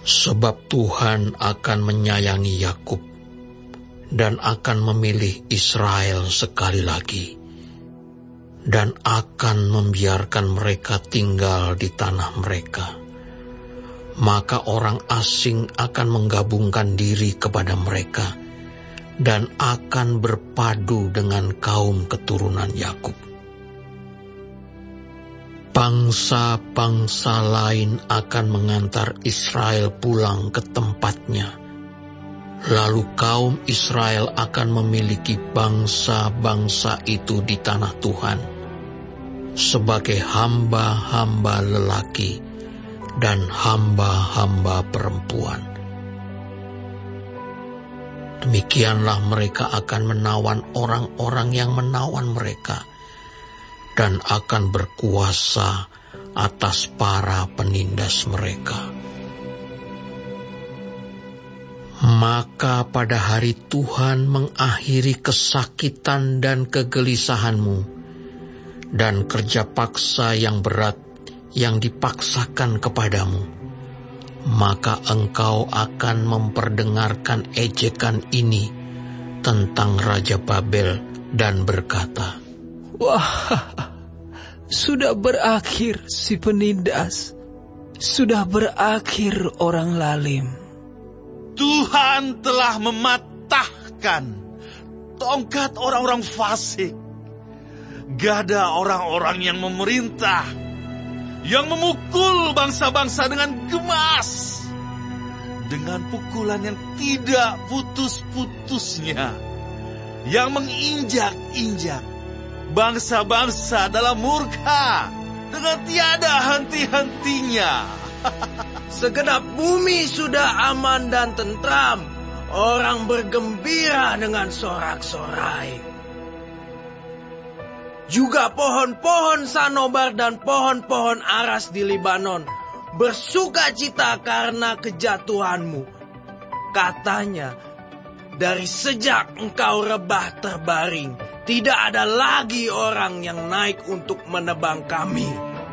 Sebab Tuhan akan menyayangi Yakub dan akan memilih Israel sekali lagi, dan akan membiarkan mereka tinggal di tanah mereka. Maka orang asing akan menggabungkan diri kepada mereka dan akan berpadu dengan kaum keturunan Yakub. Bangsa-bangsa lain akan mengantar Israel pulang ke tempatnya. Lalu kaum Israel akan memiliki bangsa-bangsa itu di tanah Tuhan sebagai hamba-hamba lelaki dan hamba-hamba perempuan. Demikianlah mereka akan menawan orang-orang yang menawan mereka, dan akan berkuasa atas para penindas mereka. Maka pada hari Tuhan mengakhiri kesakitan dan kegelisahanmu, dan kerja paksa yang berat yang dipaksakan kepadamu, maka engkau akan memperdengarkan ejekan ini tentang Raja Babel dan berkata, "Wah, sudah berakhir si penindas, sudah berakhir orang lalim." Tuhan telah mematahkan tongkat orang-orang fasik, gada orang-orang yang memerintah, yang memukul bangsa-bangsa dengan gemas, dengan pukulan yang tidak putus-putusnya, yang menginjak-injak bangsa-bangsa dalam murka dengan tiada henti-hentinya. Segenap bumi sudah aman dan tentram, orang bergembira dengan sorak-sorai. Juga pohon-pohon sanobar dan pohon-pohon aras di Libanon bersuka cita karena kejatuhanmu. Katanya, dari sejak engkau rebah terbaring, tidak ada lagi orang yang naik untuk menebang kami.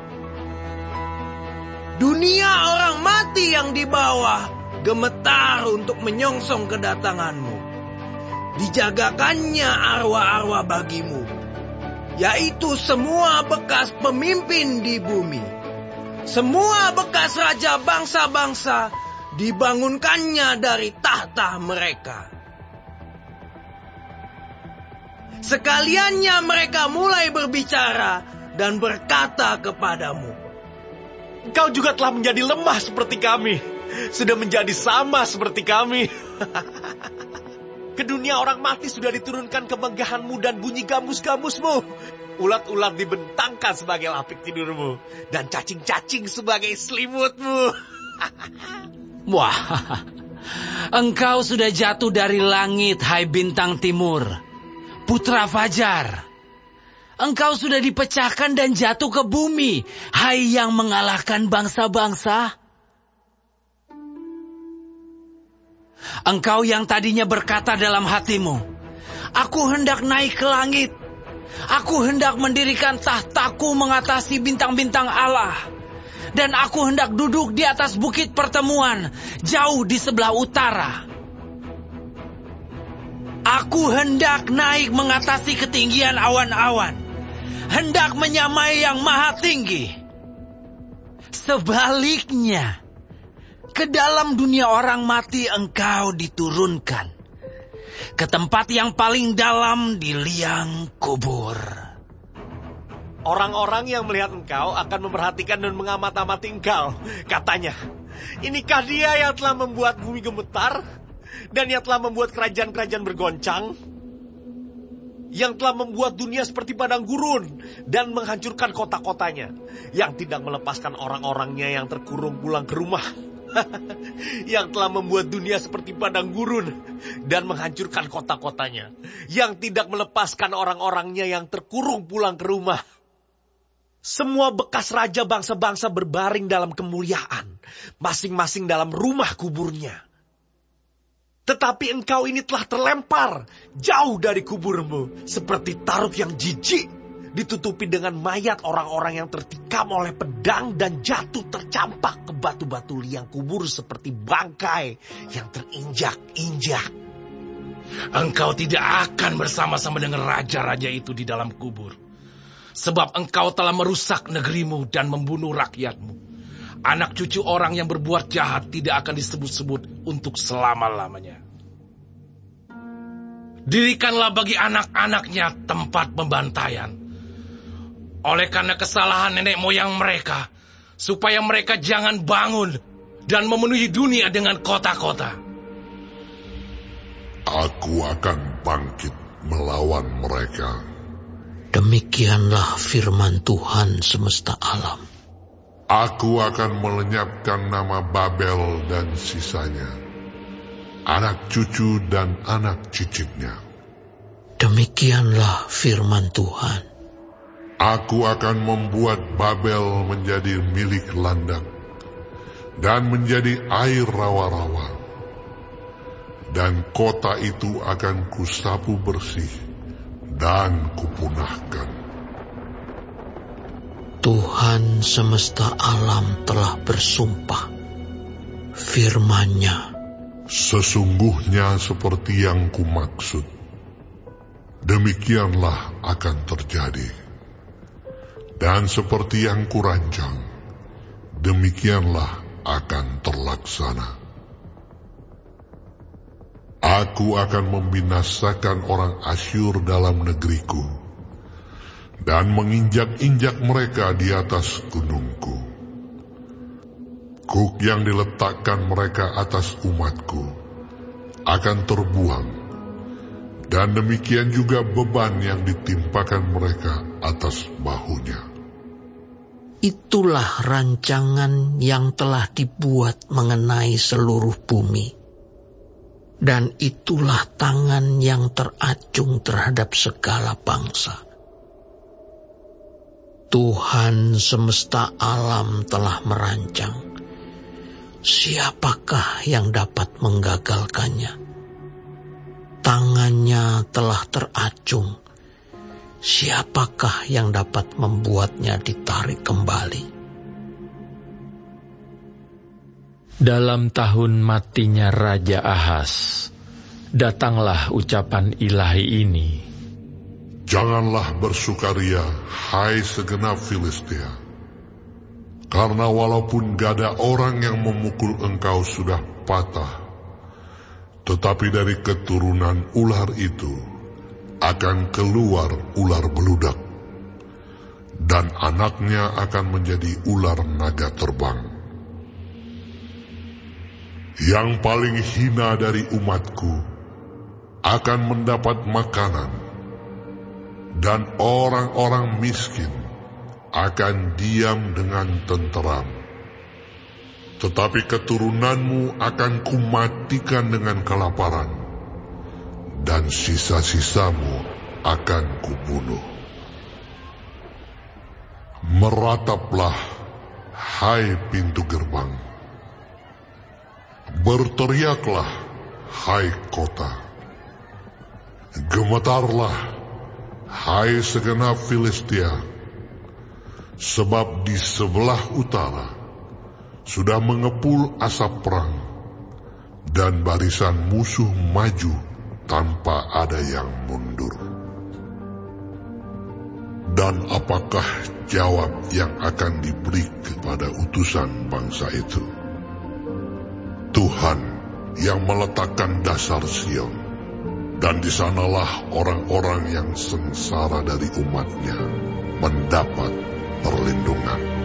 Dunia orang mati yang di bawah gemetar untuk menyongsong kedatanganmu. Dijagakannya arwah-arwah bagimu, yaitu semua bekas pemimpin di bumi. Semua bekas raja bangsa-bangsa dibangunkannya dari tahta mereka. Sekaliannya mereka mulai berbicara dan berkata kepadamu, Engkau juga telah menjadi lemah seperti kami, sudah menjadi sama seperti kami. Ke dunia orang mati sudah diturunkan kemeggahanmu dan bunyi gambus-gambusmu. Ulat-ulat dibentangkan sebagai lapik tidurmu, dan cacing-cacing sebagai selimutmu. Wah, engkau sudah jatuh dari langit, hai bintang timur, putra fajar. Engkau sudah dipecahkan dan jatuh ke bumi, hai yang mengalahkan bangsa-bangsa. Engkau yang tadinya berkata dalam hatimu, aku hendak naik ke langit, aku hendak mendirikan tahtaku mengatasi bintang-bintang Allah, dan aku hendak duduk di atas bukit pertemuan, jauh di sebelah utara. Aku hendak naik mengatasi ketinggian awan-awan, hendak menyamai yang maha tinggi. Sebaliknya, ke dalam dunia orang mati engkau diturunkan, ke tempat yang paling dalam di liang kubur. Orang-orang yang melihat engkau akan memperhatikan dan mengamat-amati engkau. Katanya, inikah dia yang telah membuat bumi gemetar, dan yang telah membuat kerajaan-kerajaan bergoncang, yang telah membuat dunia seperti padang gurun dan menghancurkan kota-kotanya, yang tidak melepaskan orang-orangnya yang terkurung pulang ke rumah, yang telah membuat dunia seperti padang gurun dan menghancurkan kota-kotanya, yang tidak melepaskan orang-orangnya yang terkurung pulang ke rumah. Semua bekas raja bangsa-bangsa berbaring dalam kemuliaan, masing-masing dalam rumah kuburnya. Tetapi engkau ini telah terlempar jauh dari kuburmu, seperti taruk yang jijik, ditutupi dengan mayat orang-orang yang tertikam oleh pedang dan jatuh tercampak ke batu-batu liang kubur seperti bangkai yang terinjak-injak. Engkau tidak akan bersama-sama dengan raja-raja itu di dalam kubur, sebab engkau telah merusak negerimu dan membunuh rakyatmu. Anak cucu orang yang berbuat jahat tidak akan disebut-sebut untuk selama-lamanya. Dirikanlah bagi anak-anaknya tempat pembantaian, oleh karena kesalahan nenek moyang mereka, supaya mereka jangan bangun dan memenuhi dunia dengan kota-kota. Aku akan bangkit melawan mereka. Demikianlah firman Tuhan semesta alam. Aku akan melenyapkan nama Babel dan sisanya, anak cucu dan anak cicitnya. Demikianlah firman Tuhan. Aku akan membuat Babel menjadi milik landak dan menjadi air rawa-rawa. Dan kota itu akan kusapu bersih dan kupunahkan. Tuhan semesta alam telah bersumpah. Firman-Nya, sesungguhnya seperti yang kumaksud, demikianlah akan terjadi. Dan seperti yang kurancang, demikianlah akan terlaksana. Aku akan membinasakan orang Asyur dalam negeriku, dan menginjak-injak mereka di atas gunungku. Kuk yang diletakkan mereka atas umatku akan terbuang, dan demikian juga beban yang ditimpakan mereka atas bahunya. itulah rancangan yang telah dibuat mengenai seluruh bumi. Dan itulah tangan yang teracung terhadap segala bangsa. Tuhan semesta alam telah merancang. Siapakah yang dapat menggagalkannya? Tangannya telah teracung. Siapakah yang dapat membuatnya ditarik kembali? Dalam tahun matinya Raja Ahaz, datanglah ucapan ilahi ini. Janganlah bersukaria, hai segenap Filistia, karena walaupun gada orang yang memukul engkau sudah patah, tetapi dari keturunan ular itu akan keluar ular beludak, dan anaknya akan menjadi ular naga terbang. Yang paling hina dari umatku akan mendapat makanan, dan orang-orang miskin akan diam dengan tenteram. Tetapi keturunanmu akan kumatikan dengan kelaparan, dan sisa-sisamu akan kubunuh. Merataplah, hai pintu gerbang. Berteriaklah, hai kota. Gemetarlah, hai segenap Filistia, sebab di sebelah utara sudah mengepul asap perang, dan barisan musuh maju tanpa ada yang mundur. Dan apakah jawab yang akan diberi kepada utusan bangsa itu? Tuhan yang meletakkan dasar Sion, dan di sanalah orang-orang yang sengsara dari umatnya mendapat perlindungan.